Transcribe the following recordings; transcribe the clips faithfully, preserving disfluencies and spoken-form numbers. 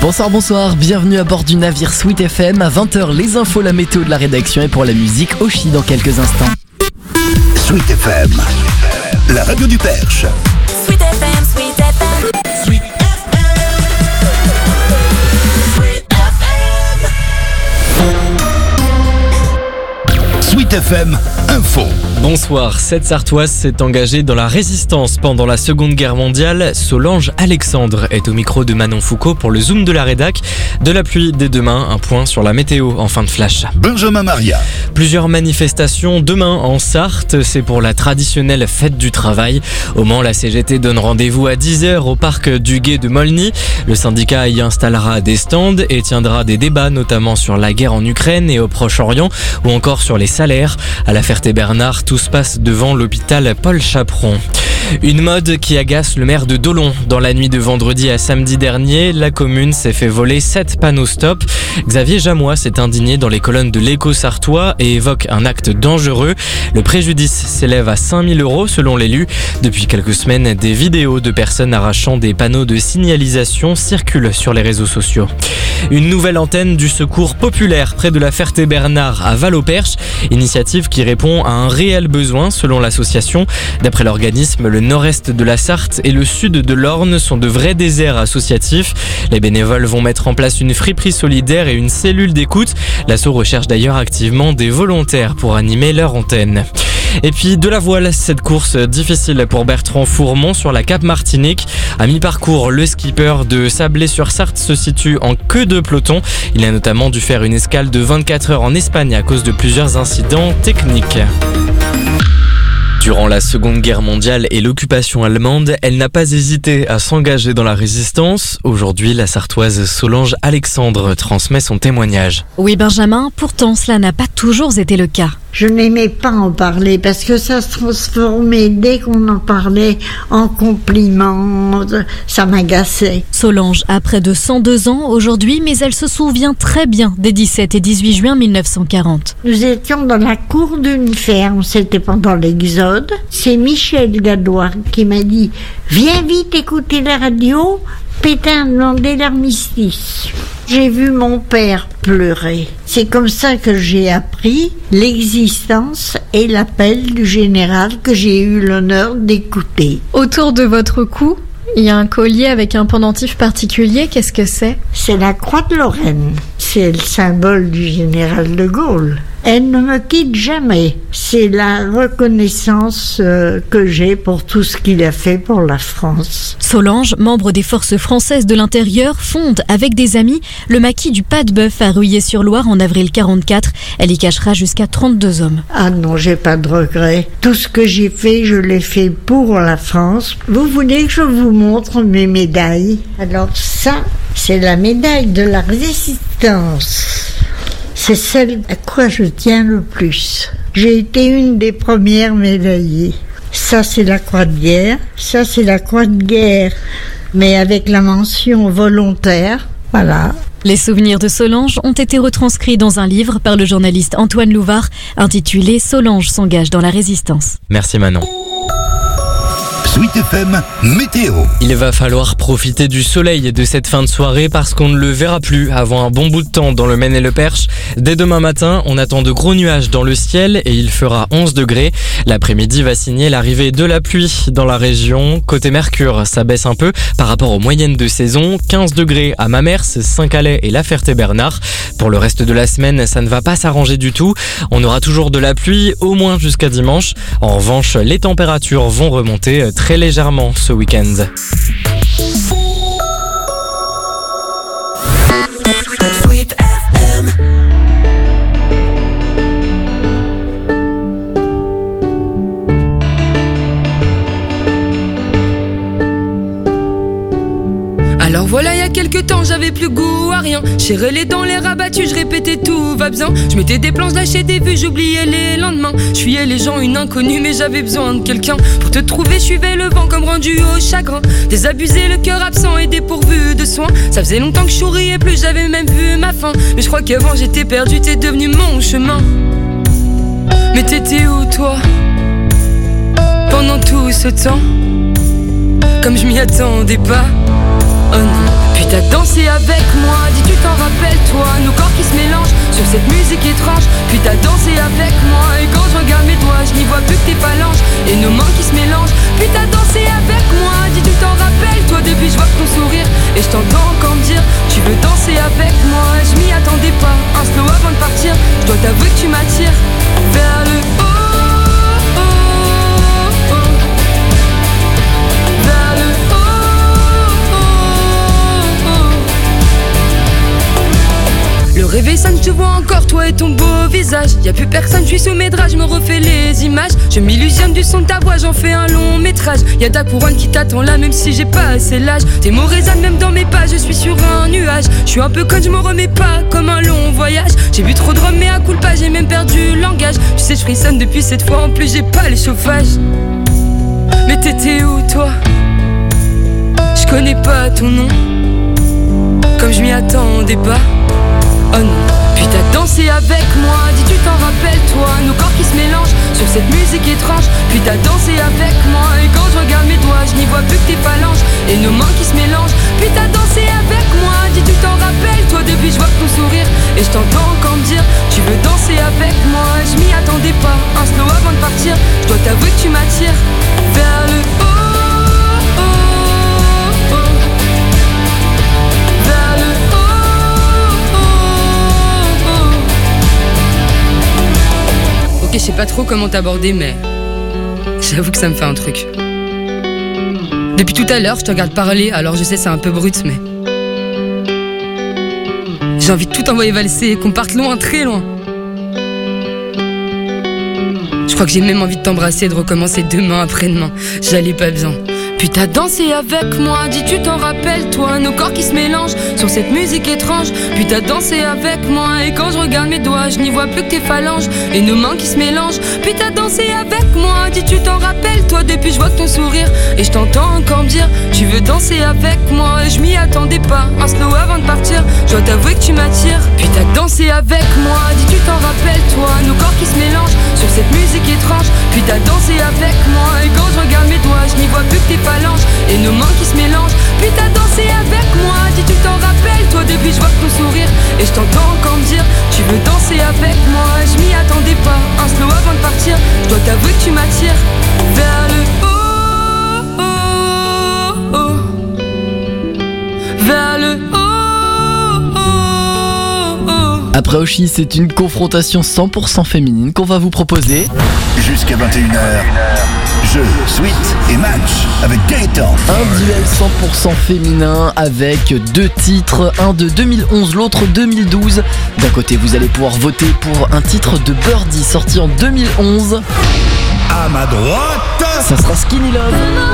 Bonsoir, bonsoir, bienvenue à bord du navire Sweet F M. À vingt heures, les infos, la météo de la rédaction et pour la musique, Oshi dans quelques instants. Sweet F M, la radio du Perche. Sweet F M, Sweet F M, Sweet F M, Sweet F M. Sweet F M, info. Bonsoir, cette Sartoise s'est engagée dans la résistance pendant la Seconde Guerre mondiale. Solange Alexandre est au micro de Manon Foucault pour le Zoom de la rédac. De la pluie dès demain, un point sur la météo en fin de flash. Benjamin Maria. Plusieurs manifestations demain en Sarthe, c'est pour la traditionnelle fête du travail. Au Mans, la C G T donne rendez-vous à dix heures au parc du Gué de Molny. Le syndicat y installera des stands et tiendra des débats notamment sur la guerre en Ukraine et au Proche-Orient ou encore sur les salaires. À la Ferté-Bernard, tout se passe devant l'hôpital Paul Chaperon. Une mode qui agace le maire de Dolon. Dans la nuit de vendredi à samedi dernier, la commune s'est fait voler sept panneaux stop. Xavier Jamois s'est indigné dans les colonnes de l'Écho sartois et évoque un acte dangereux. Le préjudice s'élève à cinq mille euros selon l'élu. Depuis quelques semaines, des vidéos de personnes arrachant des panneaux de signalisation circulent sur les réseaux sociaux. Une nouvelle antenne du secours populaire près de la Ferté-Bernard à Val-au-Perche. Initiative qui répond à un réel besoin selon l'association. D'après l'organisme, le nord-est de la Sarthe et le sud de l'Orne sont de vrais déserts associatifs. Les bénévoles vont mettre en place une friperie solidaire et une cellule d'écoute. L'asso recherche d'ailleurs activement des volontaires pour animer leur antenne. Et puis de la voile, cette course difficile pour Bertrand Fourmont sur la Cap Martinique. À mi-parcours, le skipper de Sablé-sur-Sarthe se situe en queue de peloton. Il a notamment dû faire une escale de vingt-quatre heures en Espagne à cause de plusieurs incidents techniques. Durant la Seconde Guerre mondiale et l'occupation allemande, elle n'a pas hésité à s'engager dans la résistance. Aujourd'hui, la Sartoise Solange Alexandre transmet son témoignage. Oui, Benjamin, pourtant cela n'a pas toujours été le cas. Je n'aimais pas en parler parce que ça se transformait dès qu'on en parlait en compliment. Ça m'agaçait. Solange a près de cent deux ans aujourd'hui, mais elle se souvient très bien des dix-sept et dix-huit juin mille neuf cent quarante. Nous étions dans la cour d'une ferme, c'était pendant l'Exode. C'est Michel Gadois qui m'a dit « Viens vite écouter la radio ». Pétain a demandé l'armistice. J'ai vu mon père pleurer. C'est comme ça que j'ai appris l'existence et l'appel du général que j'ai eu l'honneur d'écouter. Autour de votre cou, il y a un collier avec un pendentif particulier. Qu'est-ce que c'est ? C'est la croix de Lorraine. C'est le symbole du général de Gaulle. Elle ne me quitte jamais. C'est la reconnaissance euh, que j'ai pour tout ce qu'il a fait pour la France. Solange, membre des forces françaises de l'intérieur, fonde avec des amis le maquis du Pas de Bœuf à Ruillé-sur-Loire en avril quarante-quatre. Elle y cachera jusqu'à trente-deux hommes. Ah non, j'ai pas de regrets. Tout ce que j'ai fait, je l'ai fait pour la France. Vous voulez que je vous montre mes médailles ? Alors ça, c'est la médaille de la résistance. C'est celle à quoi je tiens le plus. J'ai été une des premières médaillées. Ça, c'est la croix de guerre. Ça, c'est la croix de guerre, mais avec la mention volontaire. Voilà. Les souvenirs de Solange ont été retranscrits dans un livre par le journaliste Antoine Louvard, intitulé « Solange s'engage dans la résistance ». Merci Manon. Sweet F M, météo. Il va falloir profiter du soleil de cette fin de soirée parce qu'on ne le verra plus avant un bon bout de temps dans le Maine et le Perche. Dès demain matin, on attend de gros nuages dans le ciel et il fera onze degrés. L'après-midi va signer l'arrivée de la pluie dans la région. Côté Mercure, ça baisse un peu par rapport aux moyennes de saison. quinze degrés à Mamers, Saint-Calais et la Ferté-Bernard. Pour le reste de la semaine, ça ne va pas s'arranger du tout. On aura toujours de la pluie, au moins jusqu'à dimanche. En revanche, les températures vont remonter très très légèrement ce week-end. Sweet F M. Alors voilà, il y a quelques temps, j'avais plus goût à rien. Serrais les dents, les rabattus, je répétais tout va bien. Je mettais des planches, lâchais des vues, j'oubliais les lendemains. Je fuyais les gens, une inconnue, mais j'avais besoin de quelqu'un. Pour te trouver, je suivais le vent comme rendu au chagrin. Désabusé, le cœur absent et dépourvu de soins. Ça faisait longtemps que je souriais plus, j'avais même vu ma fin. Mais je crois qu'avant j'étais perdu, t'es devenu mon chemin. Mais t'étais où toi, pendant tout ce temps? Comme je m'y attendais pas. Oh non, puis puis t'as dansé avec moi. Dis tu t'en rappelles toi, nos corps qui se mélangent sur cette musique étrange. Puis t'as dansé avec moi, et quand je regarde mes doigts, je n'y vois plus que tes phalanges et nos mains qui se mélangent. Puis t'as dansé avec moi, dis tu t'en rappelles toi. Depuis je vois ton sourire et je t'entends encore me dire tu veux danser avec moi. Je m'y attendais pas, un slow avant de partir. Je dois t'avouer que tu m'attires vers le haut. Le réveil sonne, je te vois encore, toi et ton beau visage. Y'a plus personne, je suis sous mes draps, je me refais les images. Je m'illusionne du son de ta voix, j'en fais un long métrage. Y'a ta couronne qui t'attend là, même si j'ai pas assez l'âge. Tes mots résonnent même dans mes pas, je suis sur un nuage. Je suis un peu con, je me remets pas, comme un long voyage. J'ai bu trop de rhum, mais à coup pas, j'ai même perdu le langage. Tu sais, je frissonne depuis cette fois, en plus j'ai pas les chauffages. Mais t'étais où toi? Je connais pas ton nom, comme je m'y attendais pas. Oh non. Puis t'as dansé avec moi, dis tu t'en rappelles toi. Nos corps qui se mélangent sur cette musique étrange. Puis t'as dansé avec moi, et quand je regarde mes doigts, je n'y vois plus que tes phalanges et nos mains qui se mélangent. Puis t'as dansé avec moi, dis tu t'en rappelles toi. Depuis je vois ton sourire et je t'entends encore me dire tu veux danser avec moi. Je m'y attendais pas, un slow avant de partir. Je dois t'avouer que tu m'attires vers le haut. Ok, je sais pas trop comment t'aborder, mais j'avoue que ça me fait un truc. Depuis tout à l'heure, je te regarde parler, alors je sais c'est un peu brut, mais j'ai envie de tout envoyer valser et qu'on parte loin, très loin. Je crois que j'ai même envie de t'embrasser et de recommencer demain après-demain. J'allais pas bien. Puis t'as dansé avec moi, dis tu t'en rappelles toi. Nos corps qui se mélangent sur cette musique étrange. Puis t'as dansé avec moi, et quand je regarde mes doigts, je n'y vois plus que tes phalanges et nos mains qui se mélangent. Puis t'as dansé avec moi, dis tu t'en rappelles toi. Depuis je vois ton sourire et je t'entends encore me dire tu veux danser avec moi. Et je m'y attendais pas, un slow avant de partir. Je dois t'avouer que tu m'attires. Puis t'as dansé avec moi, dis tu t'en rappelles toi. Nos corps qui se mélangent sur cette musique étrange. Puis t'as dansé avec moi, et quand je regarde mes doigts, je n'y vois plus que tes phalanges et nos mains qui se mélangent. Puis t'as dansé avec moi, dis tu t'en rappelles toi. Depuis je vois ton sourire et je t'entends encore me dire tu veux danser avec moi. Je m'y attendais pas, un slow avant de partir. Je dois t'avouer que tu m'attires vers le haut, oh, oh, vers le haut, oh, oh. Après Oshi, c'est une confrontation cent pour cent féminine qu'on va vous proposer. Jusqu'à vingt et une heures, jeu, suite et match avec Gaëtan. Un duel cent pour cent féminin avec deux titres, un de deux mille onze, l'autre deux mille douze. D'un côté, vous allez pouvoir voter pour un titre de Birdie sorti en deux mille onze. À ma droite, Ça sera Skinny Love.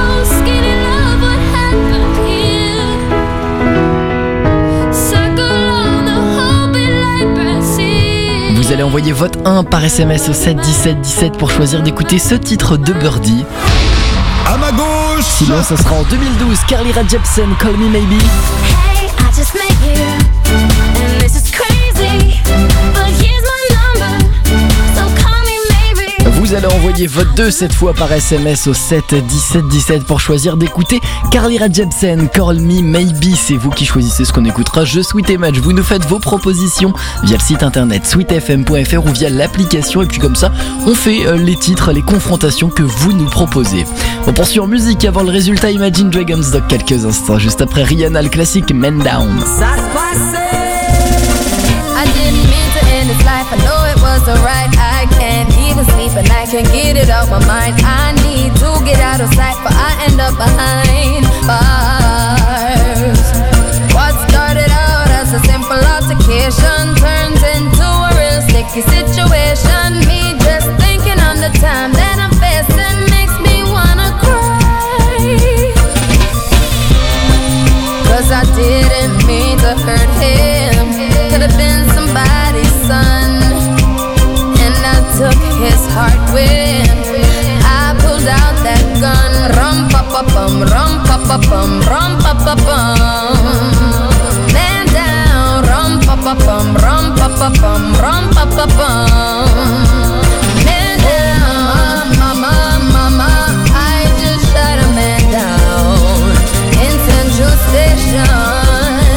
Vous allez envoyer vote un par S M S au sept dix-sept dix-sept pour choisir d'écouter ce titre de Birdie. à ma gauche, Sinon, ça sera en deux mille douze, Carly Rae Jepsen, Call Me Maybe. Hey, I just met you, and this is crazy, but here's my number, so call me maybe. Vous allez envoyer vote deux cette fois par S M S au sept dix-sept dix-sept pour choisir d'écouter Carly Rae Jepsen, Call Me Maybe. C'est vous qui choisissez ce qu'on écoutera. Jeu, Sweet et Match, vous nous faites vos propositions via le site internet sweet f m point f r ou via l'application, et puis comme ça on fait euh, les titres, les confrontations que vous nous proposez. On poursuit en musique avant le résultat Imagine Dragons dans quelques instants, juste après Rihanna, le classique Men Down. I didn't mean to end this life, I know it wasn't right. I can't even sleep and I can't get it out my mind. I need to get out of sight, but I end up behind bars. What started out as a simple altercation turns into a real sticky situation. Me just thinking on the time that I'm facing makes me wanna cry. Cause I didn't mean to hurt him. Could've been somebody's son, and I took his heart when I pulled out that gun. Rum pa pa bum, rum pa pa bum, rum pa pa bum. Man down, rum pa pa bum, rum pa pa bum, rum pa pa bum. Man down, mama, mama, I just shot a man down in Central Station.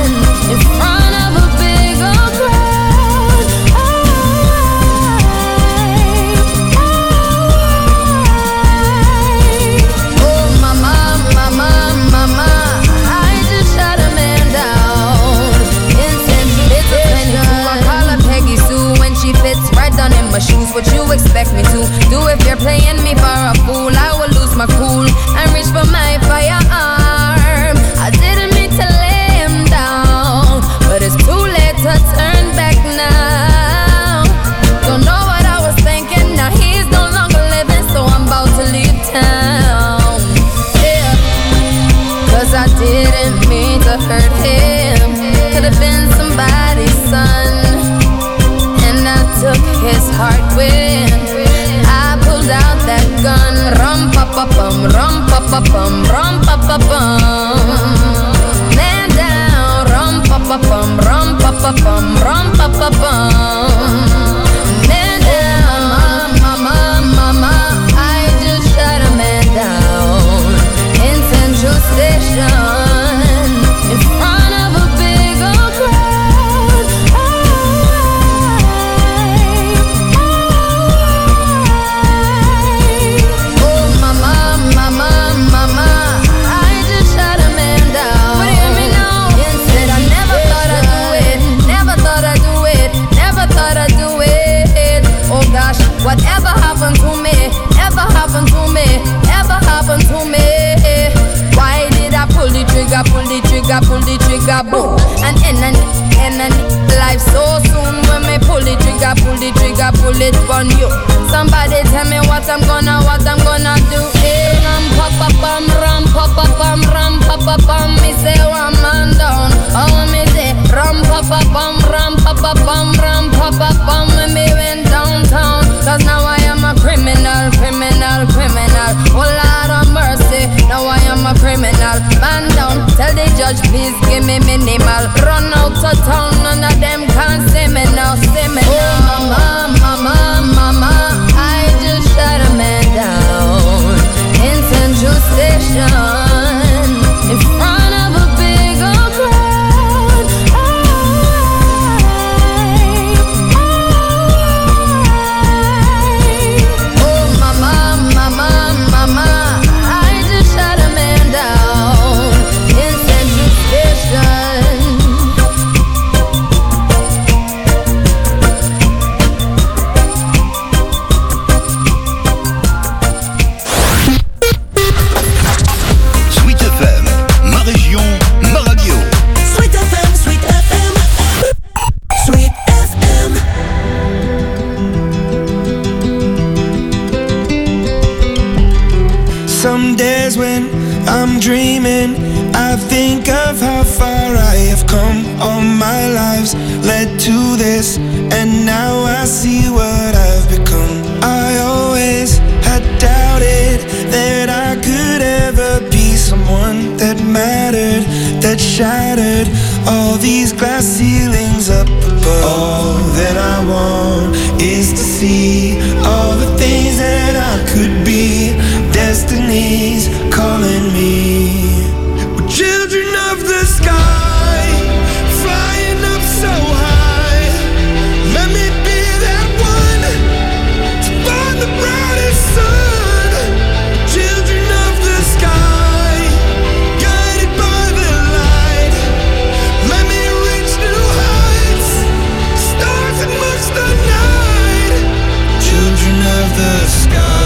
I didn't mean to hurt him. Could have been somebody's son. And I took his heart when I pulled out that gun. Rum pa pa bum, rum pa pa bum, rum pa pa bum. Man down, rum pa pa bum, rum pa pa bum, rum pa pa bum. Man down, mama, mama, I just shot a man down in Central Station in front of a big old crowd. Oh, mama, mama, mama, I just shot a man down. But hear me now. And said I never thought I'd do it, never thought I'd do it, never thought I'd do it. Oh gosh, whatever happened to me, ever happened to me, ever happened to me. Why did I pull the trigger, pull the trigger, pull the trigger, boom? And end and end and life so soon. When me pull the trigger, pull the trigger, pull it on you. Somebody tell me what I'm gonna, what I'm gonna do. Hey, ram pa pa pam, ram pa pa pam, ram pa pa pam. Me say one man down, oh me say ram pa pa pam, ram pa pa pam, ram pa pa pam. When me went downtown, 'cause now I am a criminal, criminal, criminal. Oh Lord of mercy, now I am a criminal. Man down, tell the judge please give me minimal. Run out of town, none of them can see me now, see me now. Oh mama, mama, mama, I just shot a man down in Central Station in front of a big old crowd. Oh mama, mama, mama, I just shot a man down in Central Station. Sweet F M, ma région, ma radio. Sweet F M, Sweet F M, Sweet F M. Some days when I'm dreaming, I think of how far I have come. All my lives led to this, and now I see what I've become. I always had doubted that I could ever be someone that mattered, that shattered all these glass ceilings up above. All that I want is to see all the things that I could be. Destiny's calling me. We're children of the sky, flying up so high. Let me be that one to find the brightest sun. Children of the sky, guided by the light. Let me reach new heights, stars amongst the night. Children of the sky.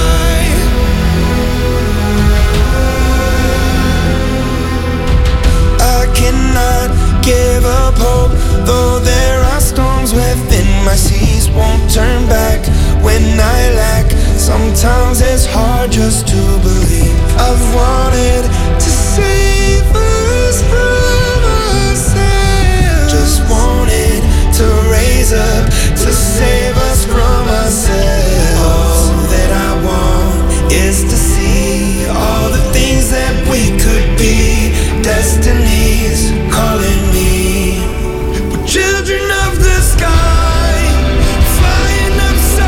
I cannot give up hope, though there are storms within my seas. Won't turn back when I lack. Sometimes it's hard just to believe. I've wanted to save us from ourselves. Just wanted to raise up to save us from ourselves. All that I want is to see all the things that we could be. Destiny's calling me. We're children of the sky, flying up so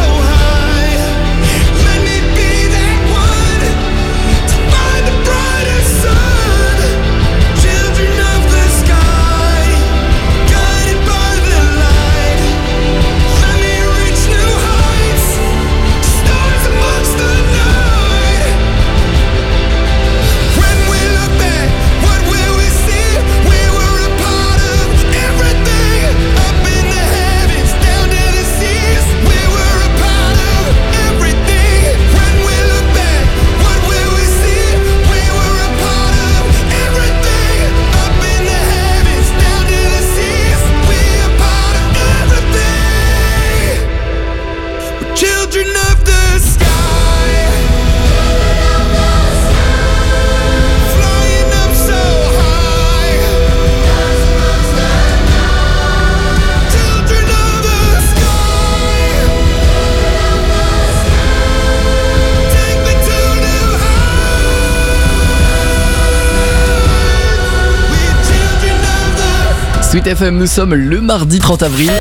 high. Let me be that one to find the brightest sun. Sweet F M, nous sommes le mardi trente avril.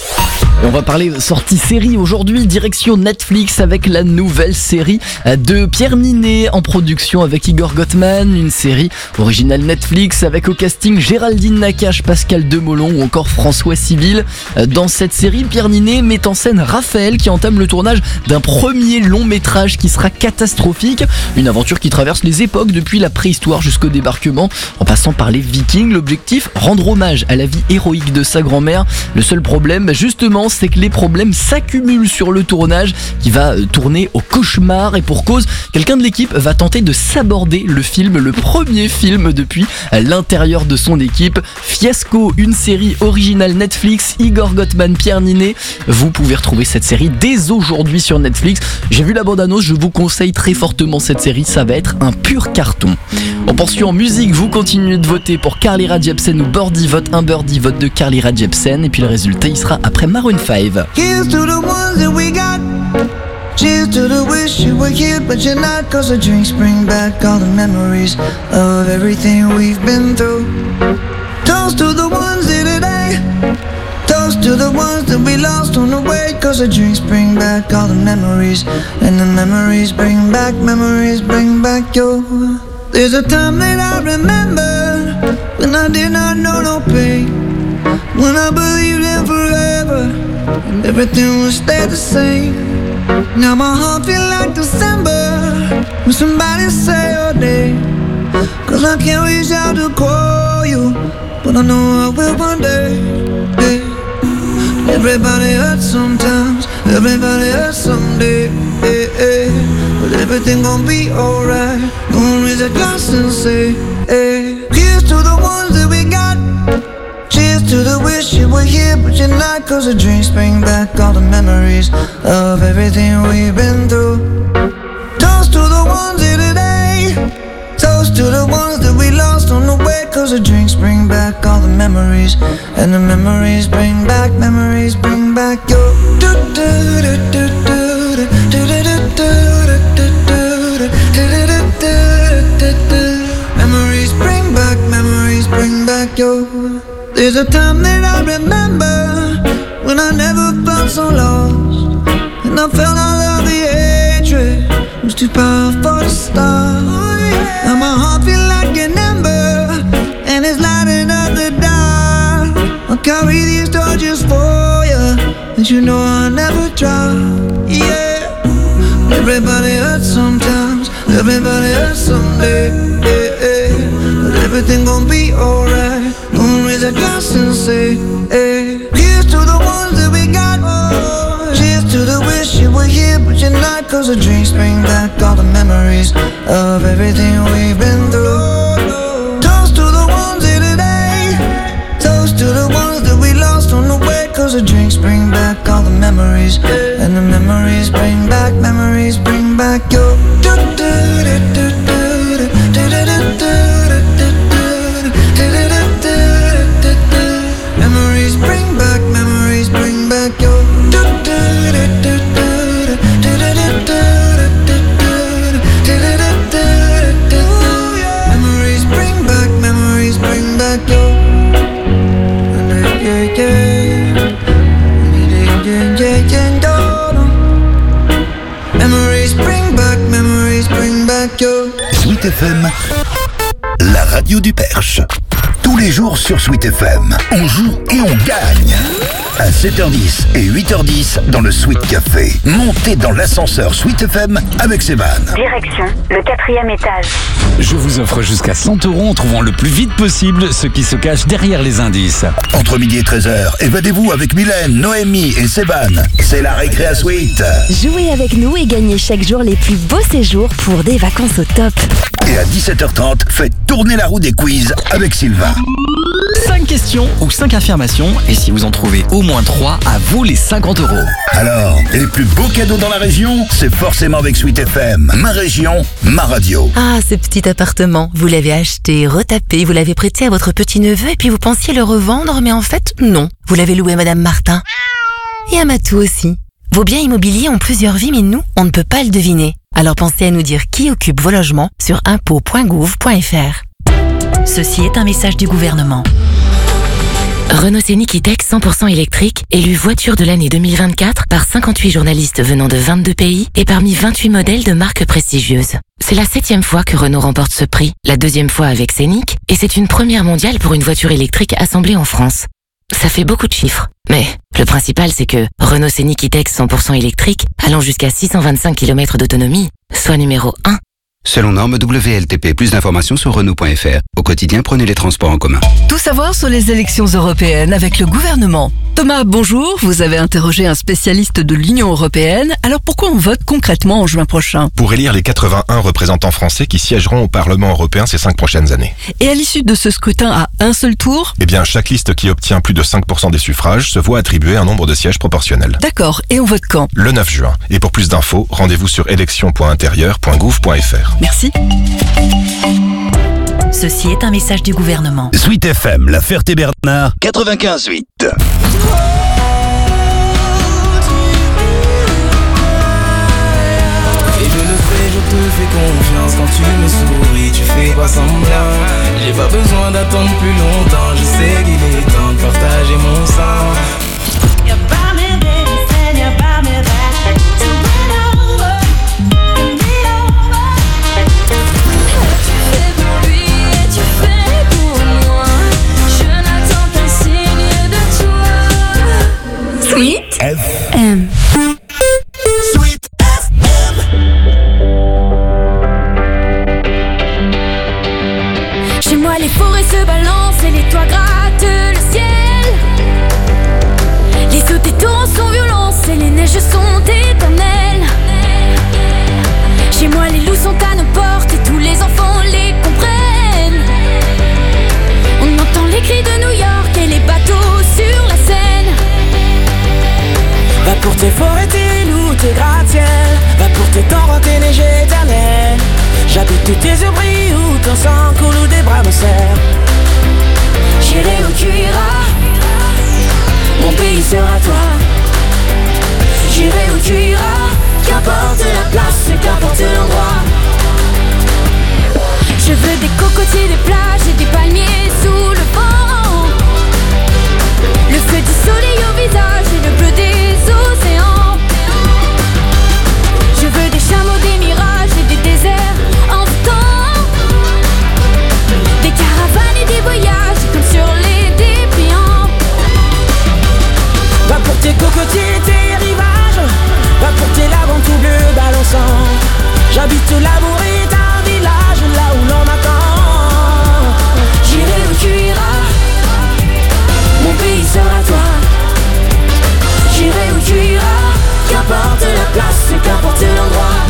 Et on va parler sortie série aujourd'hui, direction Netflix avec la nouvelle série de Pierre Ninet en production avec Igor Gottman, une série originale Netflix avec au casting Géraldine Nakache, Pascal Demolon ou encore François Civil. Dans cette série, Pierre Ninet met en scène Raphaël qui entame le tournage d'un premier long métrage qui sera catastrophique, une aventure qui traverse les époques depuis la préhistoire jusqu'au débarquement en passant par les Vikings. L'objectif, rendre hommage à la vie héroïque de sa grand-mère. Le seul problème, justement, c'est que les problèmes s'accumulent sur le tournage qui va tourner au cauchemar et pour cause, quelqu'un de l'équipe va tenter de saborder le film, le premier film depuis l'intérieur de son équipe. Fiasco, une série originale Netflix, Igor Gottman, Pierre Ninet. Vous pouvez retrouver cette série dès aujourd'hui sur Netflix. J'ai vu la bande-annonce, je vous conseille très fortement cette série, ça va être un pur carton. On poursuit en musique, vous continuez de voter pour Carly Rae Jepsen ou Birdie, vote un Birdie, vote de Carly Rae Jepsen et puis le résultat il sera après Maroon five. Here's to the ones that we got. Cheers to the wish you were here, but you're not. Cause the drinks bring back all the memories of everything we've been through. Toast to the ones here today. Toast to the ones that we lost on the way. Cause the drinks bring back all the memories. And the memories bring back, memories bring back your. There's a time that I remember when I did not know no pain. When I believed in forever and everything would stay the same. Now my heart feel like December when somebody say your name. Cause I can't reach out to call you, but I know I will one day. Yeah. Everybody hurts sometimes, everybody hurts someday. Yeah, yeah. But everything gon' be alright. Gonna raise a glass and say, hey. Here's to the ones that we got. Cheers to the wish you were here, but you're not. Cause the drinks bring back all the memories of everything we've been through. Toast to the ones here today. Toast to the ones that we lost on the way. Cause the drinks bring back all the memories. And the memories bring back, memories bring back your. Memories bring back, memories bring back your. There's a time that I remember when I never felt so lost, and I felt all of the hatred was too powerful to stop. Now my heart feel like an ember, and it's lighting up the dark. I'll carry these torches for you, and you know I'll never drop. Yeah, everybody hurts sometimes, everybody hurts someday. Yeah, yeah. But everything gon' be alright. Gonna raise a glass and say, hey. Here's to the ones that we got. Oh, cheers to the wish you were here, but you're not. Cause the drinks bring back all the memories of everything we've been through. Toast to the ones here today. Toast to the ones that we lost on the way. Cause the drinks bring back all the memories. And the memories bring back, memories bring back your. Memories bring back, memories bring back your. Memories bring back, memories bring back your. Yeah, yeah, yeah, yeah, yeah. Memories bring back, memories bring back your. Sweet F M, la radio du Perche. Tous les jours sur Sweet F M, on joue et on gagne. À sept heures dix et huit heures dix dans le Sweet Café. Montez dans l'ascenseur Sweet F M avec Sévan. Direction le quatrième étage. Je vous offre jusqu'à cent euros en trouvant le plus vite possible ce qui se cache derrière les indices. Entre midi et treize heures, évadez-vous avec Mylène, Noémie et Sévan. C'est la récré à Sweet. Jouez avec nous et gagnez chaque jour les plus beaux séjours pour des vacances au top. Et à dix-sept heures trente, faites tourner la roue des quiz avec Sylvain. cinq questions ou cinq affirmations, et si vous en trouvez au moins trois, à vous les cinquante euros. Alors, les plus beaux cadeaux dans la région, c'est forcément avec Sweet F M. Ma région, ma radio. Ah, ce petit appartement, vous l'avez acheté, retapé, vous l'avez prêté à votre petit-neveu et puis vous pensiez le revendre, mais en fait, non. Vous l'avez loué à Madame Martin. Et à Matou aussi. Vos biens immobiliers ont plusieurs vies, mais nous, on ne peut pas le deviner. Alors pensez à nous dire qui occupe vos logements sur impôts point gouv point f r. Ceci est un message du gouvernement. Renault Scénic E-Tech cent pour cent électrique, élu voiture de l'année deux mille vingt-quatre par cinquante-huit journalistes venant de vingt-deux pays et parmi vingt-huit modèles de marques prestigieuses. C'est la septième fois que Renault remporte ce prix, la deuxième fois avec Scénic, et c'est une première mondiale pour une voiture électrique assemblée en France. Ça fait beaucoup de chiffres. Mais le principal, c'est que Renault Scénic E-Tech cent pour cent électrique, allant jusqu'à six cent vingt-cinq kilomètres d'autonomie, soit numéro un. Selon norme W L T P, plus d'informations sur Renault point F R. Au quotidien, prenez les transports en commun. Tout savoir sur les élections européennes avec le gouvernement. Thomas, bonjour. Vous avez interrogé un spécialiste de l'Union européenne. Alors pourquoi on vote concrètement en juin prochain? Pour élire les quatre-vingt-un représentants français qui siégeront au Parlement européen ces cinq prochaines années. Et à l'issue de ce scrutin à un seul tour? Eh bien, chaque liste qui obtient plus de cinq pour cent des suffrages se voit attribuer un nombre de sièges proportionnel. D'accord. Et on vote quand? Le neuf juin. Et pour plus d'infos, rendez-vous sur élections point intérieur point gouv point F R. Merci. Ceci est un message du gouvernement. Sweet F M, La Ferté-Bernard, quatre-vingt-quinze virgule huit. Et je le fais, je te fais confiance. Quand tu me souris, tu fais pas semblant. J'ai pas besoin d'attendre plus longtemps. Je sais qu'il est temps de partager mon sang. You're by me, baby, said you're by me back. So bend over, bend me over. Tu fais pour lui et tu fais pour moi. Je n'attends qu'un signe de toi. Sweet F M. Sweet F M. Chez moi les forêts se balancent et les toits grattent le ciel. Les eaux des torrents sont violentes et les neiges sont éternelles. Chez moi les loups sont à nos portes et tous les enfants les comprennent. On entend les cris de New York et les bateaux sur la Seine. Va pour tes forêts, tes loups, tes gratte-ciel. Va pour tes torrents, tes neiges éternelles. J'habite tes yeux brillent où ton sang coule ou des bras me serrent. J'irai où tu iras, mon pays sera toi. J'irai où tu iras, qu'importe la place, qu'importe l'endroit. Je veux des cocotiers, des plages et des palmiers sous le vent. Le feu du soleil au visage et le bleu des océans. Je veux des chameaux, des mirages et des déserts en temps. Des caravanes et des voyages comme sur les dépliants. Va pour tes cocotiers, tes rivages. Va pour tes laves tout bleu balançant. J'habite l'amour et un village là où l'on m'attend. J'irai où tu iras, mon pays sera toi. J'irai où tu iras, qu'importe la place, qu'importe l'endroit.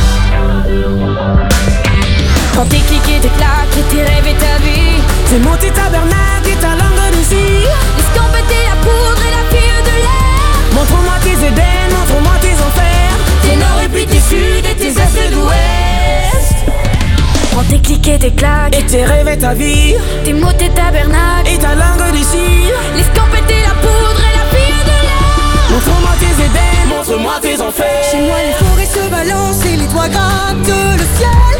Quand tes clics et tes claques et tes rêves et ta vie, tes mots, tes tabernacles et ta langue de cire. l'escampette et la poudre et la fille de l'air. Montre-moi tes Éden, montre-moi tes enfers. Tes nord et puis tes sud et tes est et d'ouest. Prends tes clics et tes claques et tes rêves et ta vie, tes mots, tes tabernacles et ta langue de cire. l'escampette et la poudre et la fille de l'air. Montre-moi tes Éden, montre-moi tes enfers. Chez moi les forêts se balancent et les toits grattent le ciel.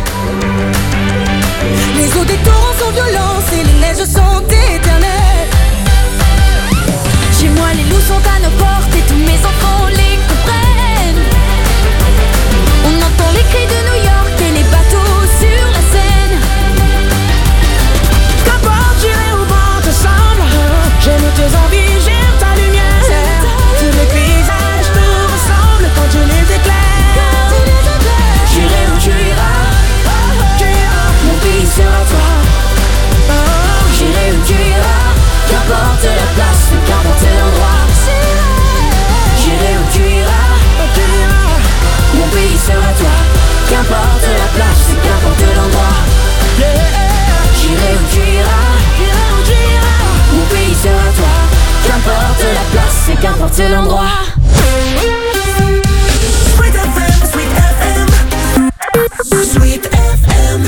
Les eaux des torrents sont violentes et les neiges sont éternelles. Chez moi les loups sont à nos portes et tous mes enfants les comprennent. On entend les cris de New York et les bateaux sur la Seine. Qu'importe, j'irai où bon te semble. J'aime tes envies, j'aime ta lumière. Tous les paysages te ressemblent quand tu les éclaires. J'irai où tu iras, mon pays sera toi. J'irai où tu iras, qu'importe la place, qu'importe l'endroit. J'irai où tu iras, mon pays sera toi. Qu'importe la place, qu'importe l'endroit. J'irai où tu iras, mon pays sera toi. Qu'importe la place, qu'importe l'endroit. Sweet F M, Sweet F M, Sweet F M.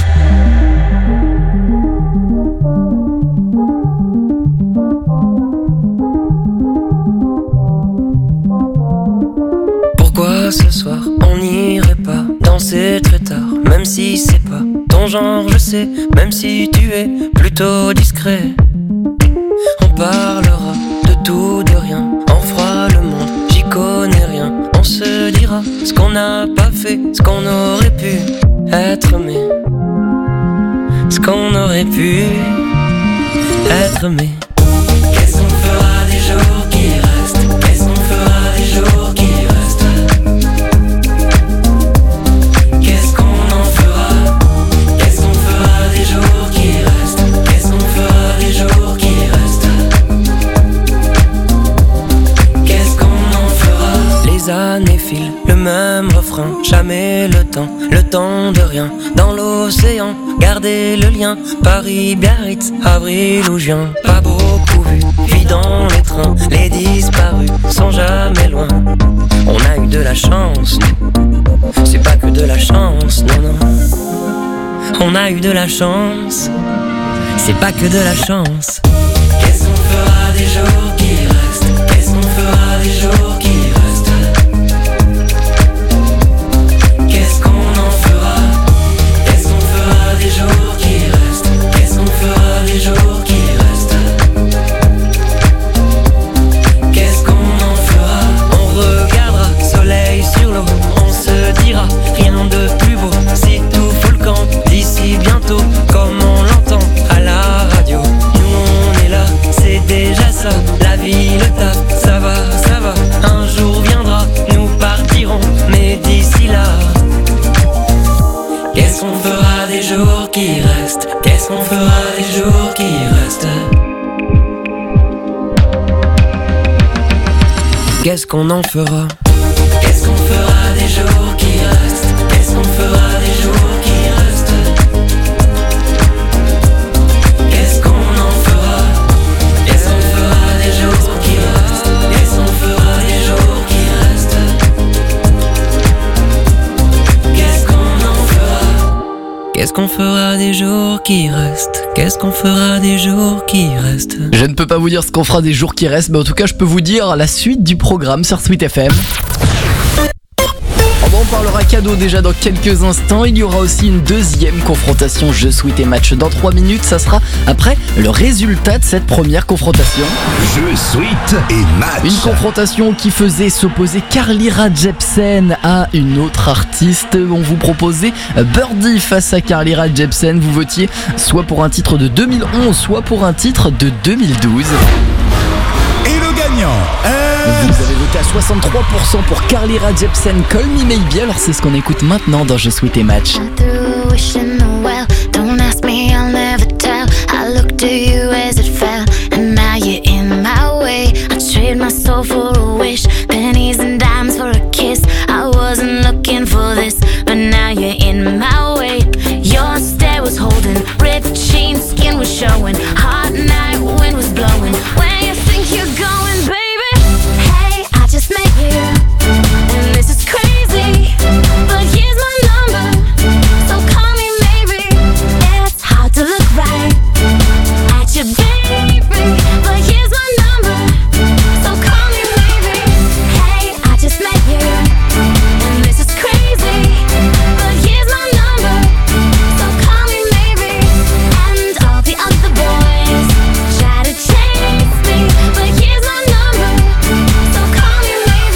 Pourquoi ce soir on n'irait pas danser très tard, même si c'est pas ton genre, je sais, même si tu es plutôt discret. On parlera tout de rien. On fera le monde, j'y connais rien. On se dira ce qu'on n'a pas fait, ce qu'on aurait pu être aimé, ce qu'on aurait pu être aimé. Qu'est-ce qu'on fera des jours qui restent? Qu'est-ce qu'on fera des jours qui restent? Qu'est-ce qu'on en fera? Qu'est-ce qu'on fera des jours qui restent? Qu'est-ce qu'on fera des jours qui restent? Qu'est-ce qu'on en fera? Les années filent, le même refrain, jamais le temps, le temps de rien. Dans l'océan, gardez le lien, Paris, Biarritz, avril ou juin. Pas beaucoup vu, vie dans les trains, les disparus sont jamais loin. On a eu de la chance, c'est pas que de la chance, non non. On a eu de la chance, c'est pas que de la chance. Qu'est-ce qu'on fera des jours qui restent? Qu'est-ce qu'on fera des jours qui restent? Qu'est-ce qu'on en fera? Qu'est-ce qu'on fera des jours qui restent? Qu'est-ce qu'on fera des jours qui restent? Qu'est-ce qu'on en fera? On regardera soleil sur l'eau, on se dira rien de plus beau. Si tout fout le camp d'ici bientôt, comme on l'entend à la radio. Nous on est là, c'est déjà ça. La vie, le taf, ça va, ça va. Un jour viendra, nous partirons, mais d'ici là, qu'est-ce qu'on fera des jours qui restent? Qu'est-ce qu'on fera des jours qui restent? Qu'est-ce qu'on en fera? Qu'est-ce qu'on fera des jours qui restent? Qu'est-ce qu'on fera des jours qui restent? Qu'est-ce qu'on en fera? Qu'est-ce qu'on fera des jours qui restent? Qu'est-ce qu'on fera des jours qui restent? Qu'est-ce qu'on en fera? Qu'est-ce qu'on fera des jours qui restent? Qu'est-ce qu'on fera des jours qui restent? Je ne peux pas vous dire ce qu'on fera des jours qui restent, mais en tout cas je peux vous dire la suite du programme sur Sweet F M. On parlera cadeau déjà dans quelques instants. Il y aura aussi une deuxième confrontation jeu, sweet et match dans trois minutes. Ça sera après le résultat de cette première confrontation. Jeu, sweet et match. Une confrontation qui faisait s'opposer Carly Rae Jepsen à une autre artiste. On vous proposait Birdie face à Carly Rae Jepsen. Vous votiez soit pour un titre de deux mille onze, soit pour un titre de deux mille douze. Et le gagnant est... Vous avez voté à soixante-trois pour cent pour Carly Rae Jepsen, Call Me Maybe. Alors c'est ce qu'on écoute maintenant dans Jeu, Sweet et Match. Don't ask me, I'll never tell. I looked to you as it fell, and now you're in my way. I trade my soul for a wish, pennies and dimes for a kiss. I wasn't looking for this, but now you're in my way. Your stare was holding, ripped jeans, skin was showing. Hot night, wind was blowing. Where you think you're going, baby? Hey, I just met you, and this is crazy, but here's my number, so call me maybe. It's hard to look right at your baby, but here's my number, so call me maybe. Hey, I just met you, and this is crazy, but here's my number, so call me maybe. And all the other boys try to chase me, but here's my number, so call me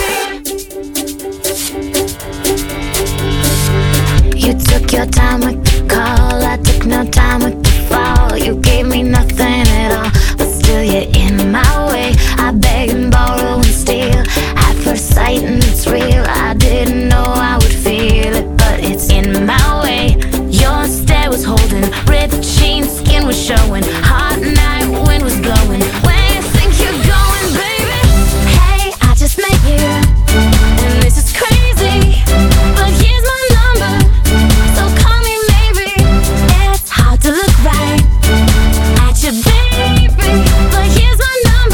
maybe. You took your time with the call, I took no time with the fall. You gave me nothing at all, but still you're in my way. I beg and borrow and steal at first sight, and it's real. I didn't know I would feel it, but it's in my way. Your stare was holding, ripped jeans, skin was showing. Hot night, wind was blowing. Where you think you're going, baby? Hey, I just met you, and this is crazy, but here's my number, so call me maybe. It's hard to look right at your baby, but here's my number,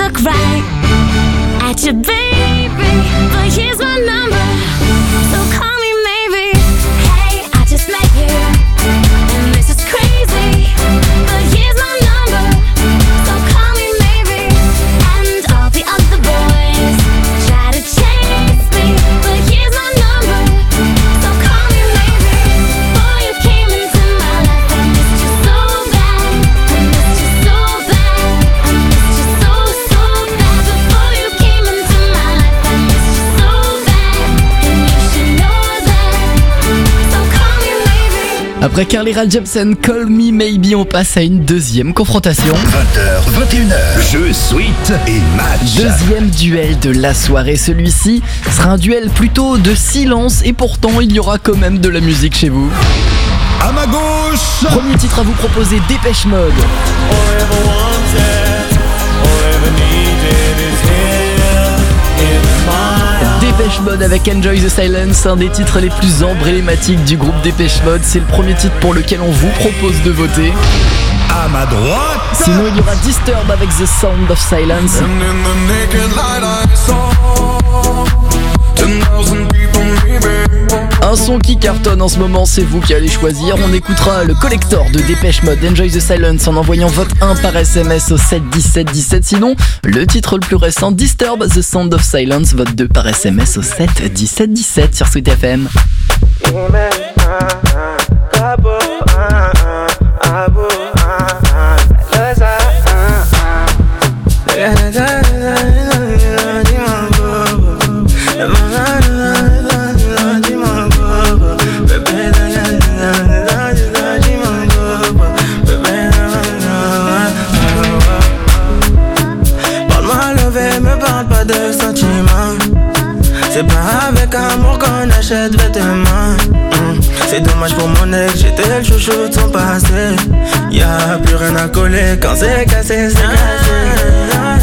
look right at your baby, but here's my number, so call me maybe. Hey, I just met you, and this is crazy, but here's my number, so call me maybe. And all the other boys try to chase me, but here's my number, so call me maybe. Boy, you came into my life, I missed you so bad, I missed you so bad, I missed you so, so bad. Before you came into my life, I missed you so bad, and you should know that, so call me maybe. Après Carly Rae Jepsen, Call Me Maybe, on passe à une deuxième confrontation. vingt heures, vingt et une heures, jeu, suite et match. Deuxième duel de la soirée. Celui-ci sera un duel plutôt de silence et pourtant il y aura quand même de la musique chez vous. À ma gauche, Premier titre à vous proposer, Dépêche Mode. Dépêche Mode avec Enjoy the Silence, un des titres les plus emblématiques du groupe Dépêche Mode. C'est le premier titre pour lequel on vous propose de voter. à ma droite. Sinon il y aura Disturb avec The Sound of Silence. Un son qui cartonne en ce moment, c'est vous qui allez choisir. On écoutera le collector de Dépêche Mode, Enjoy the Silence, en envoyant vote un par S M S au sept dix-sept dix-sept. Sinon, le titre le plus récent, Disturb, The Sound of Silence, vote deux par S M S au sept dix-sept dix-sept sur Sweet F M. De sentiments, c'est pas avec amour qu'on achète vêtements. Mm. C'est dommage pour mon ex, j'étais le chouchou de son passé. Y'a plus rien à coller quand c'est cassé, c'est cassé.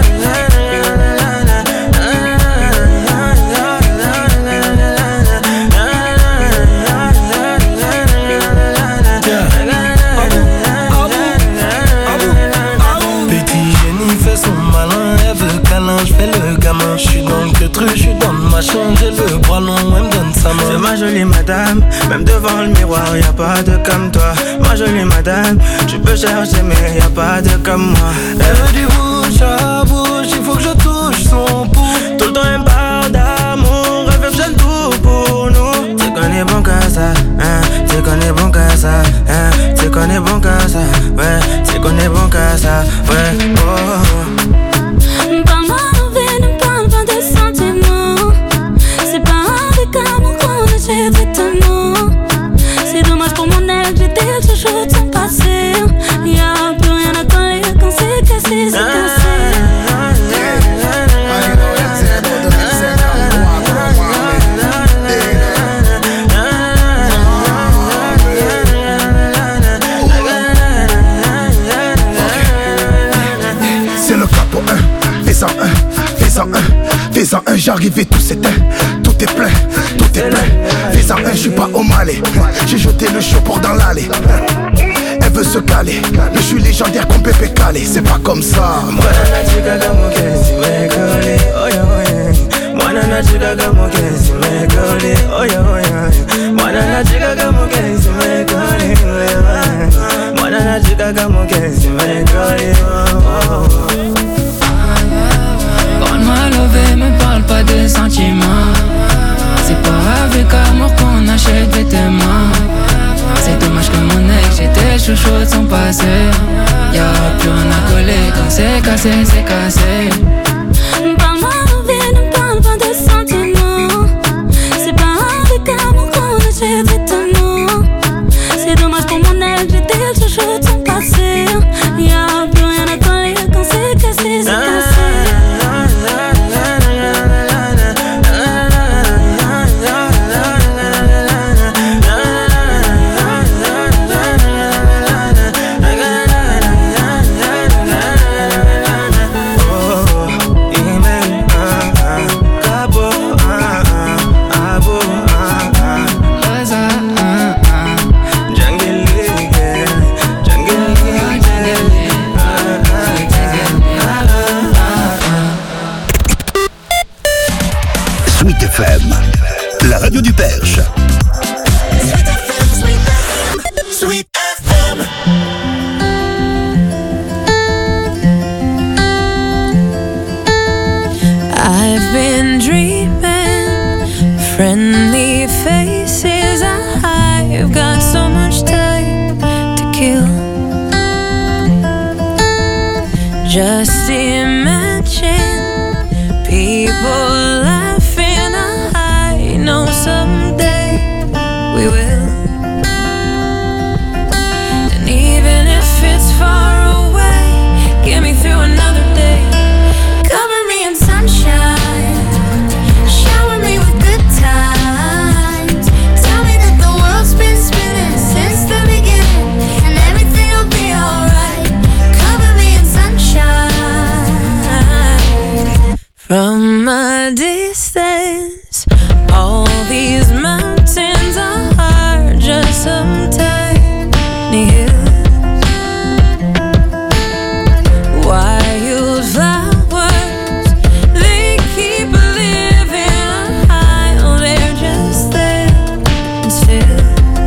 Je fais le gamin, je suis dans le truc, je suis dans le machin, j'ai le bras long, elle me donne sa main. C'est ma jolie madame, même devant le miroir, y'a pas de comme toi. Ma jolie madame, tu peux chercher mais y'a pas de comme moi. Elle veut du bouche à bouche, il faut que je touche son pouls. Tout le temps elle me parle d'amour, elle veut que j'aime tout pour nous. C'est qu'on est bon qu'à ça, hein, c'est qu'on est bon qu'à ça, hein, c'est qu'on est bon qu'à ça, ouais, c'est qu'on est bon qu'à ça, ouais, oh. Parle-moi d'envie, ne parle pas de sentiments. C'est pas avec amour qu'on achète vêtements. C'est dommage pour mon ex, j'étais le chouchou de son passé. Y'a plus rien à coller quand c'est cassé, c'est cassé. C'est le capot un, fais-en un, fais-en un, fais-en un, j'arrive et tout s'éteint, tout est plein, tout est plein. Fais-en un, je suis pas au Malais, j'ai jeté le show pour dans l'allée. Elle veut se caler, mais je suis légendaire comme Pépé Calé, c'est pas comme ça. Parle-moi lové, me parle pas de sentiments. C'est pas avec amour qu'on achète vêtements. C'est dommage que mon ex, j'étais chouchou de son passé. Y'a plus rien à coller quand c'est cassé, c'est cassé. Parle-moi d'envie, ne parle pas de sentiments. C'est pas avec amour qu'on achète vêtements. C'est dommage pour mon ex, j'étais le chouchou de son passé. Y'a plus rien à coller quand c'est cassé, c'est cassé. du Perche. Sweet F M. I've been dreaming, friendly faces. I've got so much time to kill. Just imagine people laughing. I know someday we will. And even if it's far away, get me through another day. Cover me in sunshine, shower me with good times. Tell me that the world's been spinning since the beginning, and everything will be alright. Cover me in sunshine. From a distance, all these mountains are just some tiny hills. Wildflowers, they keep living high. Oh, they're just there and still.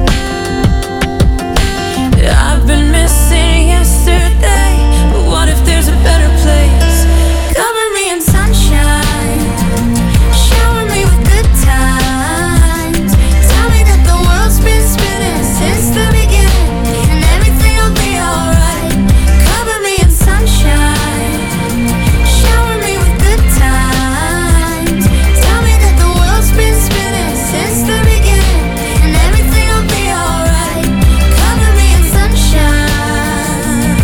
I've been missing yesterday, but what if there's a better place? Cover me in sunshine, shower me with good times. Tell me that the world's been spinning since the beginning, and everything will be alright. Cover me in sunshine, shower me with good times. Tell me that the world's been spinning since the beginning, and everything will be alright. Cover me in sunshine.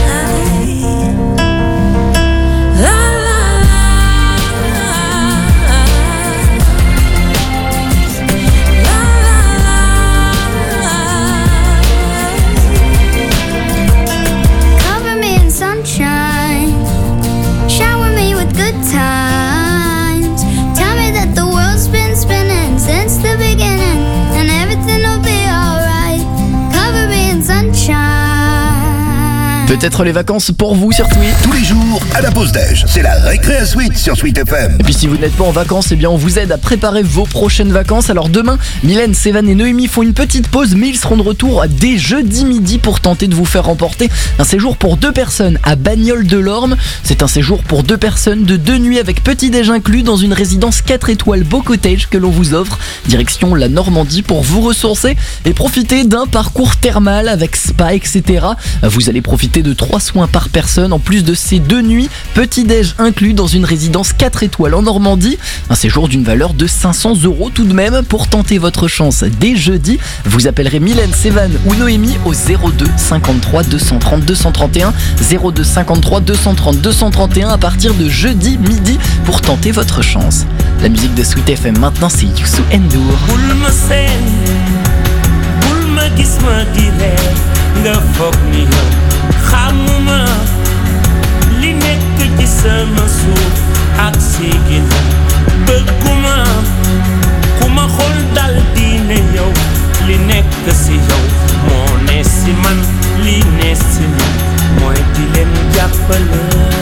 La la Cover me in sunshine, shower me with good times. Tell me that the world's been spinning since the beginning, and everything will be alright. Cover me in sunshine. Peut-être les vacances pour vous sur Tweet. Tous les jours, à la pause déj, c'est la récré à Sweet sur Sweet F M. Et puis si vous n'êtes pas en vacances, eh bien on vous aide à préparer vos prochaines vacances. Alors demain, Mylène, Sévan et Noémie font une petite pause, mais ils seront de retour dès jeudi midi pour tenter de vous faire remporter un séjour pour deux personnes à Bagnoles-de-l'Orme. C'est un séjour pour deux personnes de deux nuits avec petit-déj inclus dans une résidence quatre étoiles Beau Cottage que l'on vous offre. Direction la Normandie pour vous ressourcer et profiter d'un parcours thermal avec spa, et cetera. Vous allez profiter de trois soins par personne en plus de ces deux nuits, petit-déj inclus dans une résidence quatre étoiles en Normandie. Un séjour d'une valeur de cinq cents euros tout de même. Pour tenter votre chance dès jeudi, vous appellerez Mylène, Sévan ou Noémie au zéro deux cinquante-trois deux cent trente deux cent trente et un, zéro deux cinquante-trois deux cent trente deux cent trente et un à partir de jeudi midi pour tenter votre chance. La musique de Sweet F M maintenant, c'est Youssou N'Dour. bul ma seen bul ma gis ma di reer nga foog ni yow xamuma li nekk ci sama suuf ak si ginnaaw bëgguma ku ma xool dal di ne yow li nekk si yow moo ne si man li ne si man mooy di leen jàppale.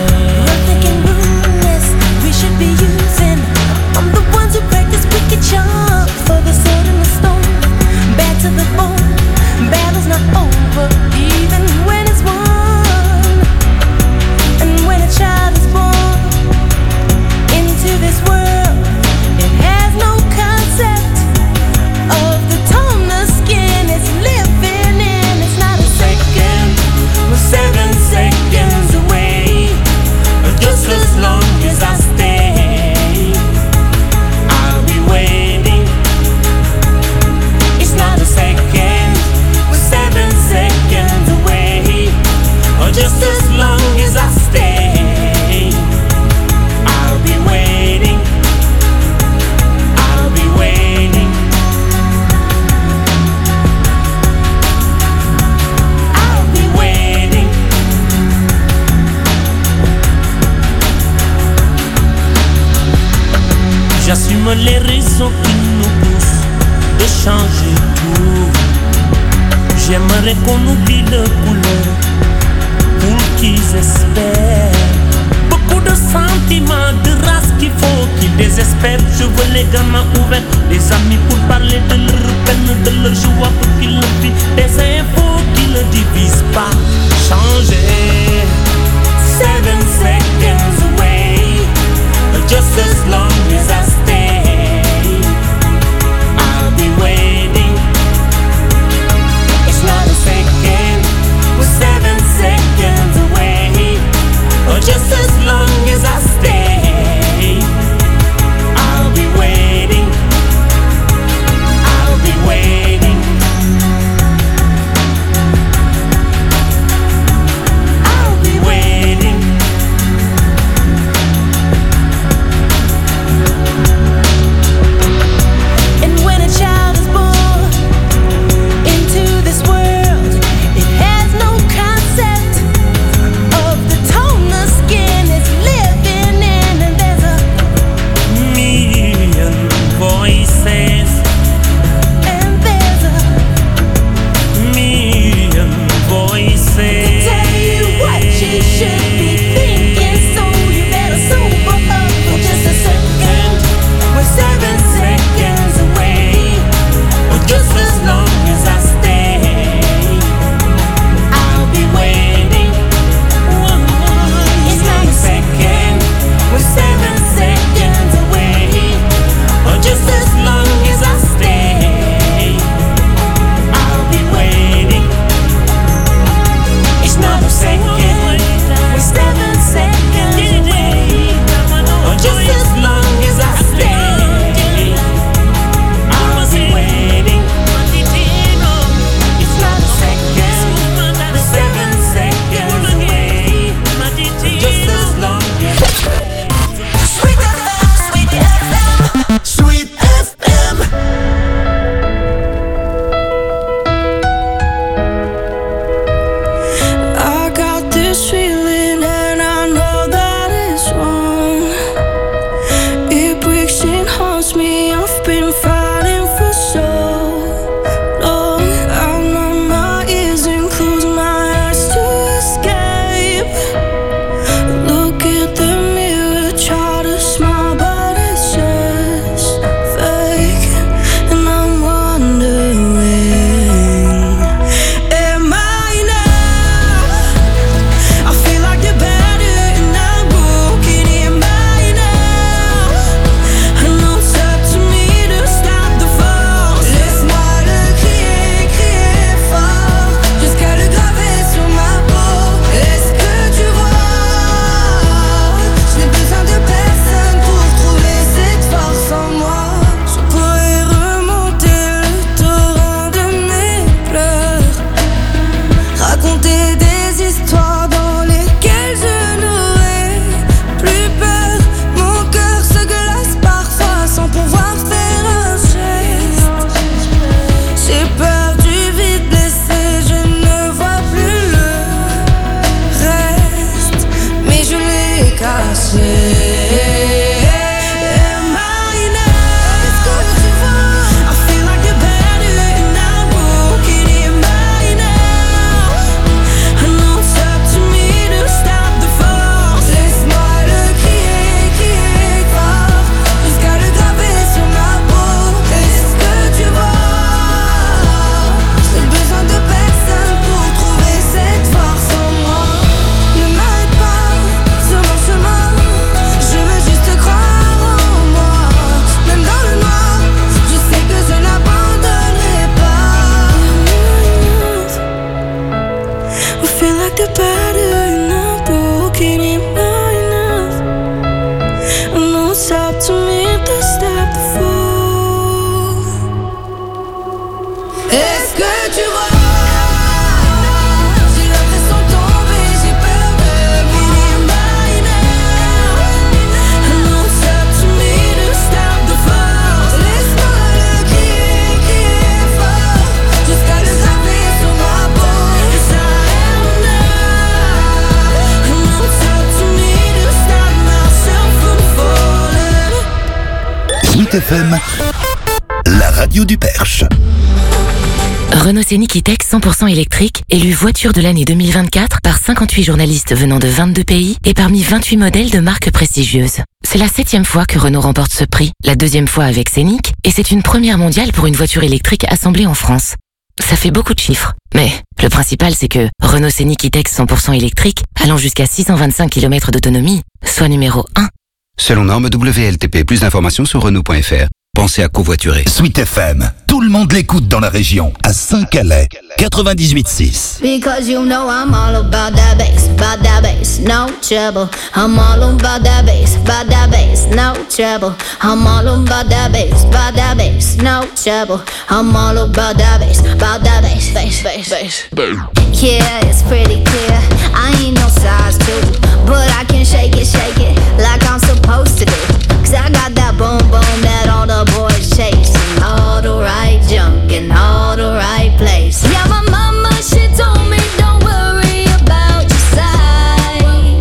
We should be using. I'm the ones who practice wicked charm for the sword and the stone. Bad to the bone. Battle's not over, even when it's won. And when a child is born into this world, it has no concept of the tone the skin is living in. It's not a second, We're seven seconds away, just as long as I stay, I'll be waiting. It's not a second, we're seven seconds away, just as long as I stay, I'll be waiting. I'll be waiting. I'll be waiting. J'assume les raisons qui nous poussent de changer tout. J'aimerais qu'on oublie le couleur pour qu'ils espèrent. Beaucoup de sentiments, de race qu'il faut qu'ils désespèrent. Je veux les gamins ouverts, les amis pour F M, la radio du Perche. Renault Scénic E-Tech cent pour cent électrique, élu voiture de l'année deux mille vingt-quatre par cinquante-huit journalistes venant de vingt-deux pays et parmi vingt-huit modèles de marques prestigieuses. C'est la septième fois que Renault remporte ce prix, la deuxième fois avec Scénic, et c'est une première mondiale pour une voiture électrique assemblée en France. Ça fait beaucoup de chiffres, mais le principal c'est que Renault Scénic E-Tech cent pour cent électrique, allant jusqu'à six cent vingt-cinq kilomètres d'autonomie, soit numéro un. Selon norme W L T P, plus d'informations sur Renault point F R. Pensez à covoiturer. Sweet F M, tout le monde l'écoute dans la région, à Saint-Calais, quatre-vingt-dix-huit six. Because you know I'm all about that bass, about that bass, no trouble. I'm all about that bass, about that bass, no trouble. I'm all about that bass, about that bass, no trouble. I'm all about that bass, about that bass, bass, bass, bass. Yeah, it's pretty clear. I ain't no size two, but I can shake it, shake it like I'm supposed to do. Cause I got that boom boom that all the boys chase. All the right junk in all the right place. Yeah, my mama, she told me don't worry about your size.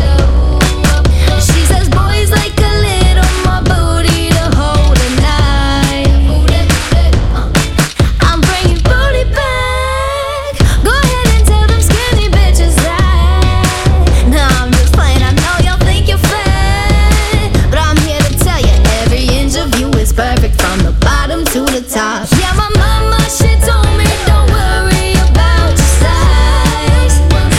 She says boys like a little more booty to hold at night. I'm bringing booty back. Go ahead and tell them skinny bitches that. No, I'm just playing, I know y'all think you're fat, but I'm here to tell you every inch of you is perfect from the bottom to the top. Yeah, my mama, she told me don't worry about your size.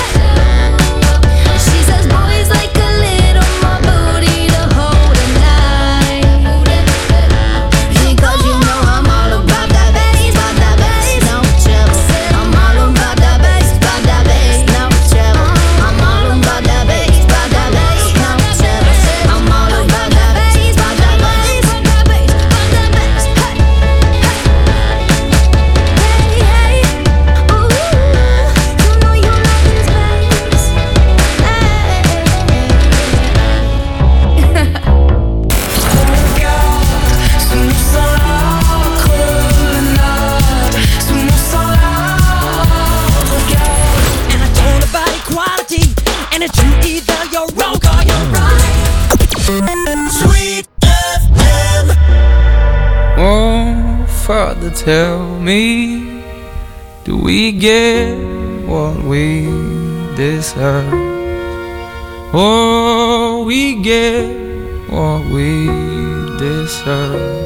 She says boys like a little more booty to hold at night. Because you know I'm all about that bass, about that bass, no trouble. I'm all about that bass, about that bass, no trouble. I'm all about that bass, about that bass, no trouble. I'm all about that bass, about that bass, about that bass, about that bass. Hey, hey, ooh, you know you love this bass. Sous mon sang l'encre, sous mon sang l'encre, and I told about equality, and it's you either you're wrong or you're right. Sweet F M. Oh, Father, tell me, do we get what we deserve? Oh, we get what we deserve.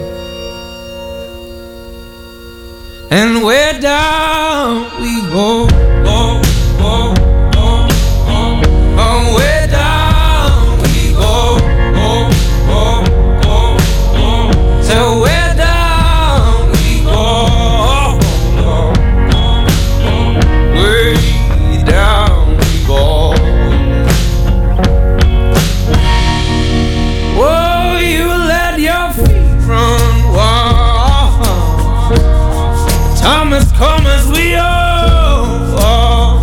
And where down we go, oh, oh, oh, oh, oh, where down we go, oh, oh, oh, oh, so where down we go, oh, oh, oh, oh, way down we go. Oh, you let your feet run wild. Time has come as we all,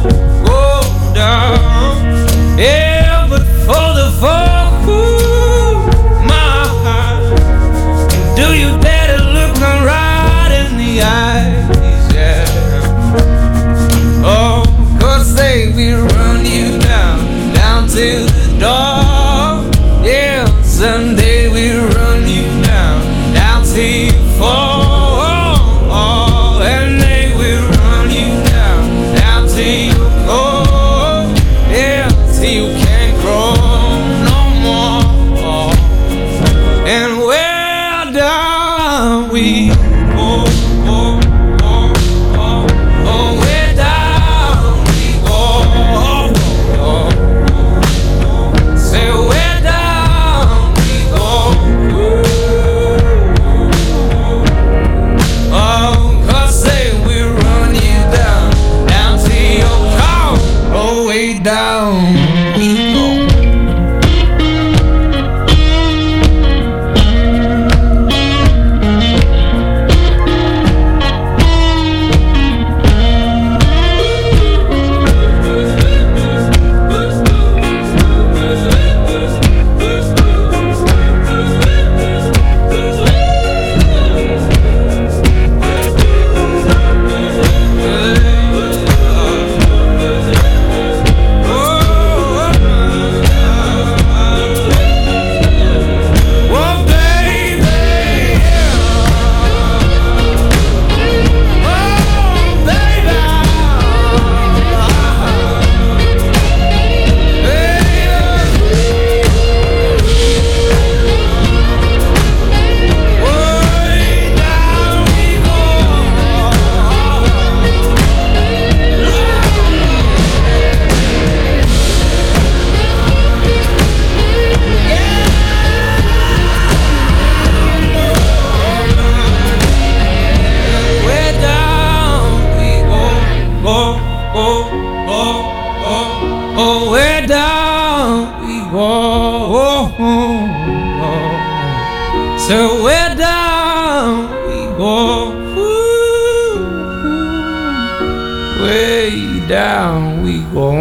Oh, oh, oh. So way down we go. Ooh, ooh. Way down we go.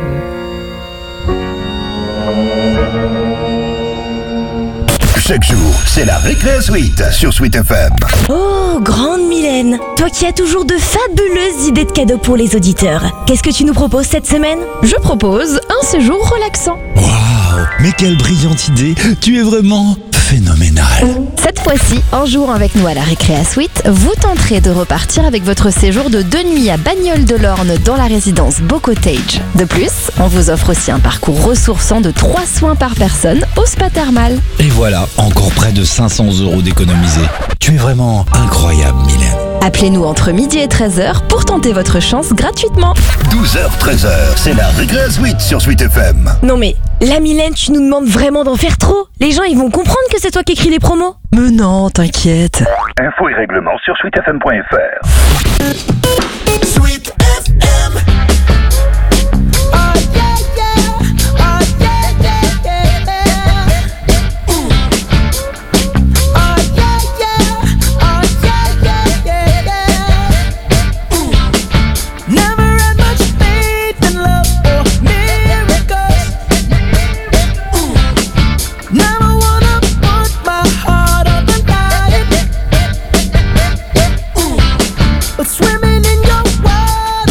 Chaque jour, c'est la Récré Suite sur Sweet F M. Oh, grande Mylène, toi qui as toujours de fabuleuses idées de cadeaux pour les auditeurs. Qu'est-ce que tu nous proposes cette semaine? Je propose un séjour relaxant. Waouh, mais quelle brillante idée. Tu es vraiment phénoménal. Cette fois-ci, en jouant avec nous à la Récré Suite, vous tenterez de repartir avec votre séjour de deux nuits à Bagnoles-de-l'Orne dans la résidence Beau Cottage. De plus, on vous offre aussi un parcours ressourçant de trois soins par personne au spa thermal. Et voilà, encore près de cinq cents euros d'économisés. Tu es vraiment incroyable, Mylène. Appelez-nous entre midi et treize heures pour tenter votre chance gratuitement. douze heures treize heures, c'est la Récré Suite sur Sweet F M. Non mais, la Mylène, tu nous demandes vraiment d'en faire trop. Les gens, ils vont comprendre que c'est toi qui écris les promos. Mais non, t'inquiète. Infos et règlements sur sweet f m point f r. Sweet F M. Swimming in your world.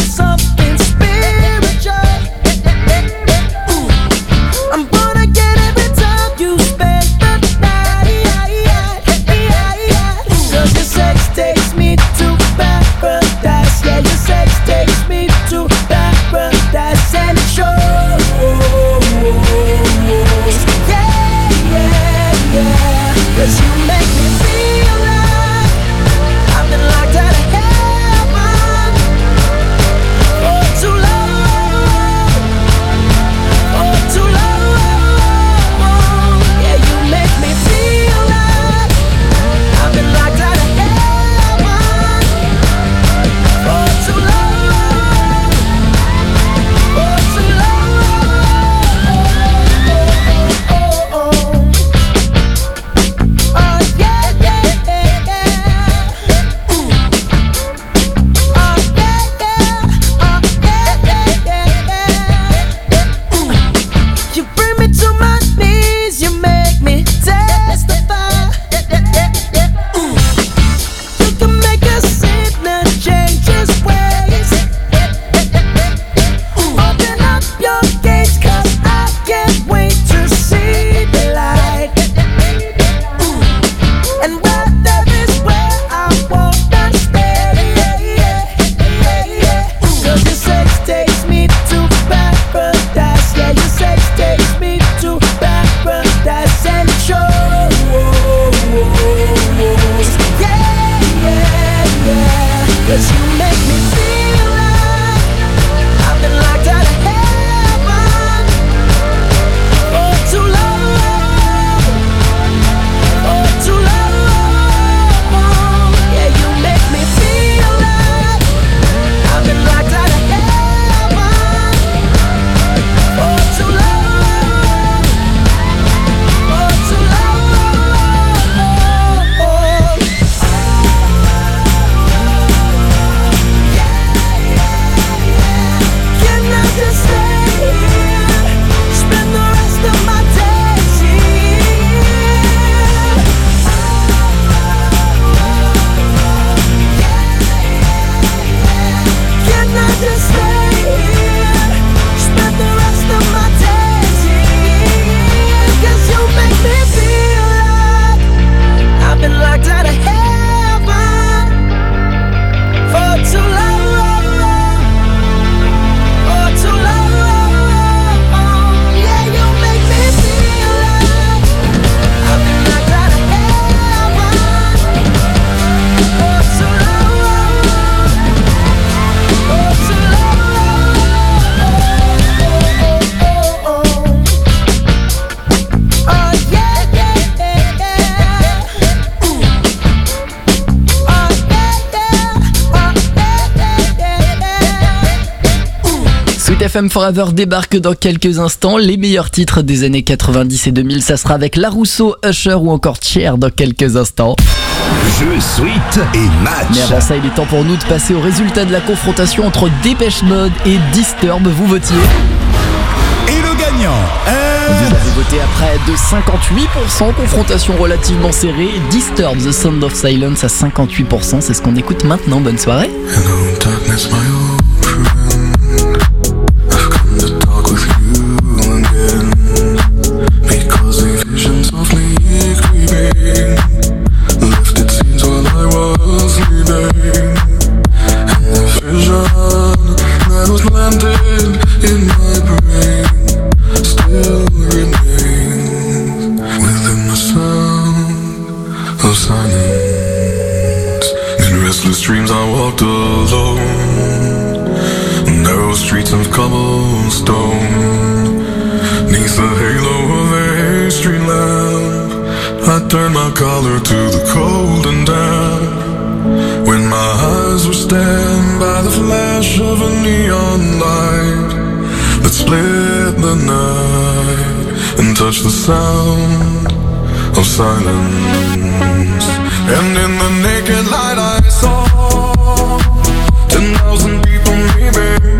F M Forever débarque dans quelques instants. Les meilleurs titres des années quatre-vingt-dix et deux mille, ça sera avec La Rousseau, Usher ou encore Cher dans quelques instants. Jeu, suite et match. Mais avant ça, il est temps pour nous de passer au résultat de la confrontation entre Dépêche Mode et Disturbed. Vous votiez. Et le gagnant est... Vous avez voté à près de cinquante-huit pour cent, confrontation relativement serrée. Disturbed, The Sound of Silence à cinquante-huit pour cent, c'est ce qu'on écoute maintenant. Bonne soirée. Hello, darkness, my old friend. I've come to talk with you again. Because the visions of me creeping left its scenes while I was sleeping. And the vision that was planted in my brain still remains within the sound of silence. In restless dreams I walked alone, narrow streets of cobblestone. Neath the halo of a street lamp, I turned my collar to the cold and damp. When my eyes were stabbed by the flash of a neon light that split the night and touched the sound of silence. And in the naked light I saw ten thousand people maybe,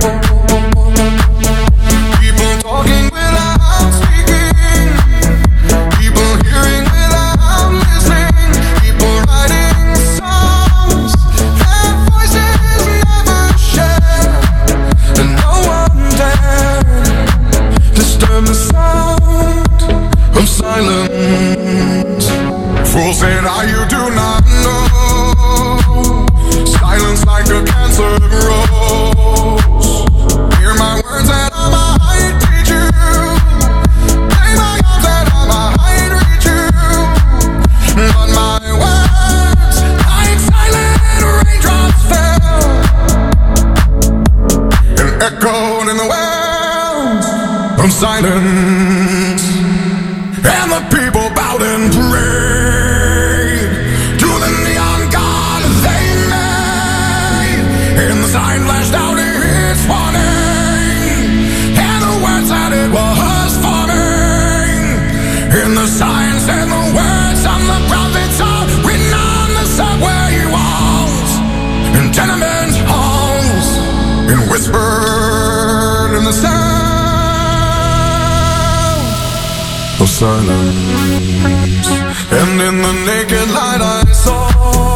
people talking without speaking, people hearing without listening, people writing songs that voices never shared, and no one dared disturb the sound of silence. Fools say that you do not know, silence like a cancer grows. Hear my words and I might teach you, play my arms and I might reach you, but my words like silent raindrops fell and echoed in the wells of silence. And the people bowed and prayed to the neon god they made. And the sign flashed out its warning, and the words that it was forming. And the sign said the words on the prophets are written on the subway walls, in tenement halls, and whispered in the sound of silence. And in the naked light I saw